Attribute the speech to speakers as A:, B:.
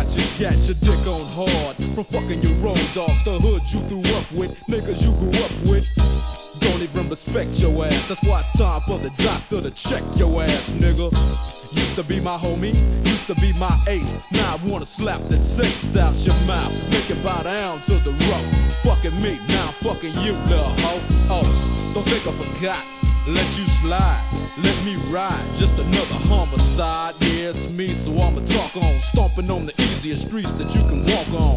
A: got your dick on hard from fucking your road dogs, the hood you grew up with, niggas you grew up with. Don't even respect your ass. That's why it's time for the doctor to check your ass, nigga. Used to be my homie, used to be my ace. Now I wanna slap the taste out your mouth, make it bow down to the road. Fucking me, now I'm fucking you, little hoe. Oh, don't think I forgot. Let you slide, let me ride. Just another homicide. Yeah, it's me, so I'ma talk on. Stomping on the easiest streets that you can walk on.